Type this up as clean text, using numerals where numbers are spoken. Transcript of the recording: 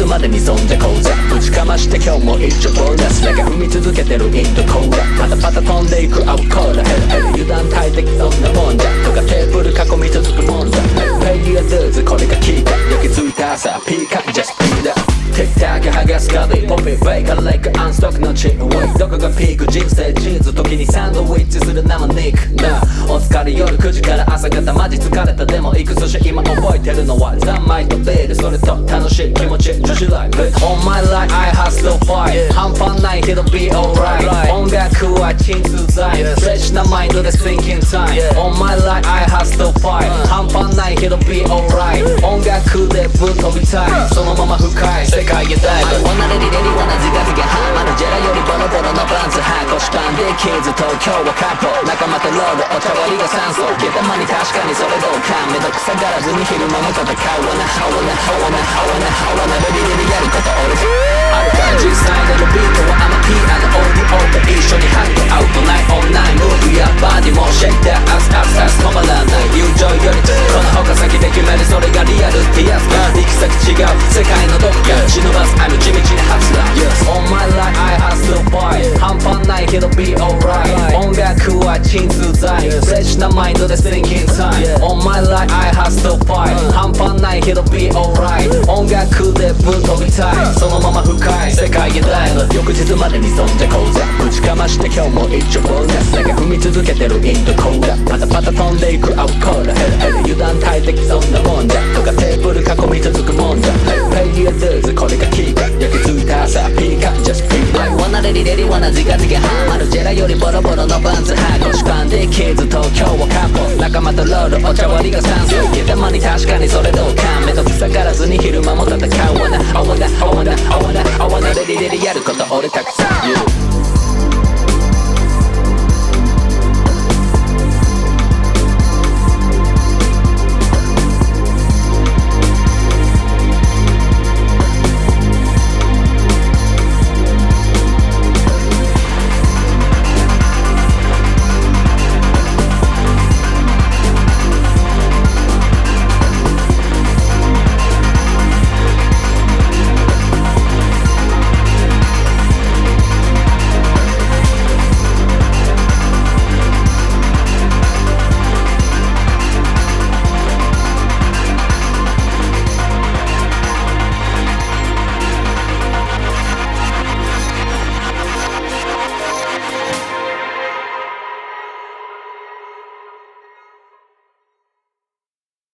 までにそんじゃこうぜぶちかまして今日も一丁ボーナスだけ踏み続けてるインドコーラパタパタ飛んでいく青コーラヘルヘル油断大敵そんなもんじゃとかテーブル囲み続くもんだフェイリアドゥーズこれがキーか焼き付いた朝ピーカージャスピーだティックタック剥がす壁ポピーフェイカーレイクアンストックのチームウェイどこがピーク人生チーズ時にサンドウィッチする生肉なお疲れ夜9時から朝方マジ疲れたでも行くそして今覚えてるのは三昧とビールそれと楽しい気持ち女子ライブ On my life I hustle fight 半端ないけど be alright 音楽は鎮痛剤フレッシュなマインドで thinking time On my life I hustle fight 半端ないけど be alright 音楽でぶっ飛びたいそのまま深い世界へダイブ女レディレディwanna自画自ハマるジェラよりボロボロのパンツは腰パンでキーズ東京はカップ仲間とロールお茶割りが酸素下駄間に確かにそれどうかめどくさがらずに昼間も戦うわなハワナハワナハワナハワナレディレディやること俺あるから実際のビートはアマピアノオーディオと一緒にハングアウトナイオンナインムーブやバディもシェイクだアスアスアス止まらない友情よりこの他先で決めるそれがリアルってやつが行き先違う世界のどこか忍ばずI'm地道に発動 On my life I hustle fight 半端ないけど be alright 音楽は鎮痛剤フレッシュなマインドで thinking time On my life I hustle fight 半端ないけど be alright 音楽でぶっ飛びたいそのまま深い世界へダイブ翌日までにそんじゃこうぜぶちかまして今日も一丁ボーナスだけ踏み続けてるインドコーラパタパタ飛んでいく青コーラヘルヘル油断大敵そんなもんじゃとかテーブル囲み続くもんじゃフェイリアドゥーズこれがキーか焼き付いた朝ピーカージャスピーカーwannaレディレディwanna自画自ハマるジェラよりボロボロのパンツは腰パンでキーズ東京はカップ仲間とロールお茶割りが酸素下駄間に確かにそれどうかめどくさがらずに